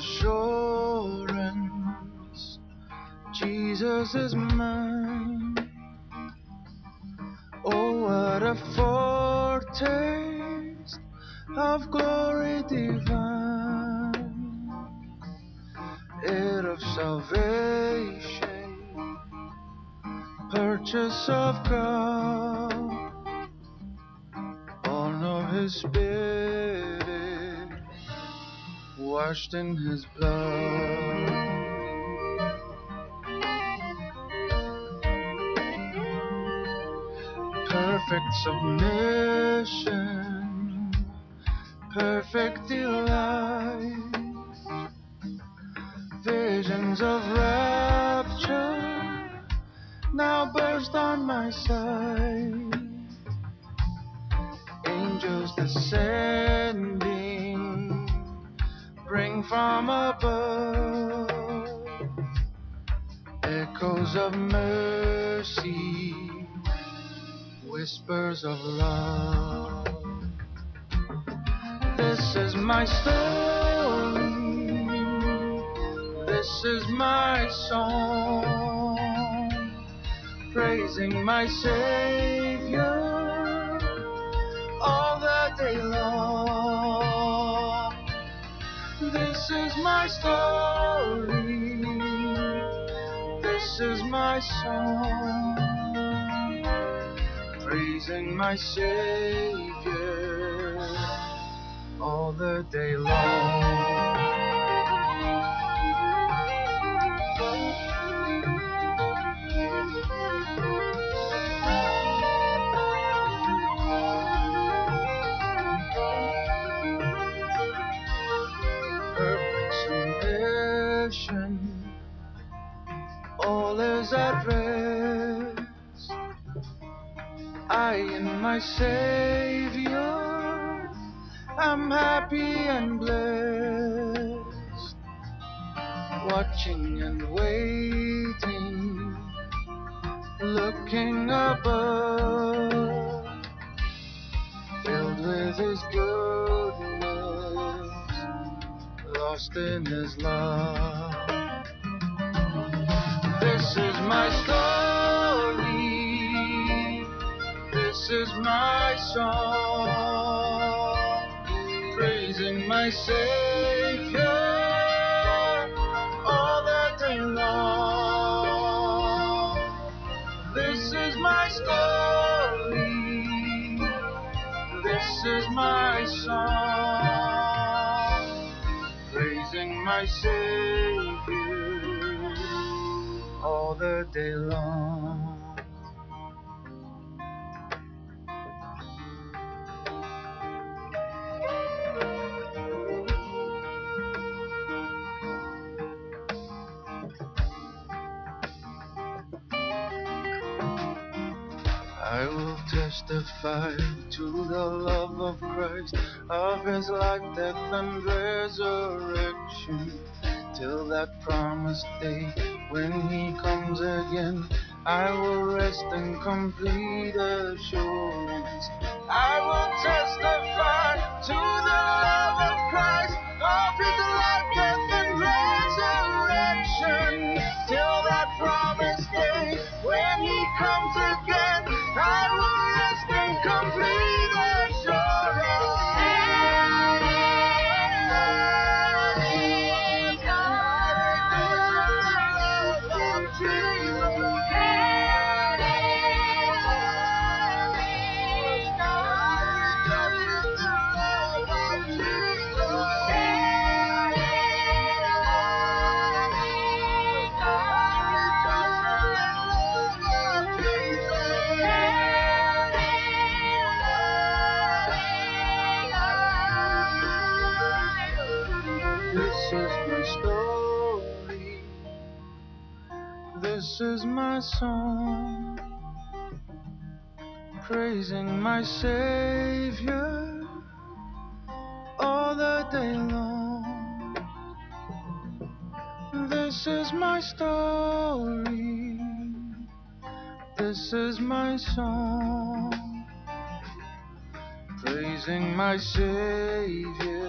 assurance, Jesus is mine. Oh, what a foretaste of glory divine, heir of salvation, purchase of God, born of His Spirit, washed in His blood. Perfect submission, perfect delight, visions of rapture now burst on my sight. Angels descending, bring from above echoes of mercy, whispers of love. This is my story, this is my song, praising my Savior all the day long. This is my story, this is my song, praising my Savior all the day long. Perfect submission, all is at rest. I in my Savior, I'm happy and blessed, watching and waiting, looking above, filled with His goodness, lost in His love. This is my story, this is my song, praising my Savior all the day long. This is my story, this is my song, praising my Savior all the day long. I will testify to the love of Christ, of His life, death, and resurrection, till that promised day when He comes again. I will rest in complete assurance. I will testify to the love of Christ, of His life, death, and resurrection, till that promised day when He comes again. I will rest in complete assurance. This is my story, this is my song, praising my Savior all the day long. This is my story, this is my song, praising my Savior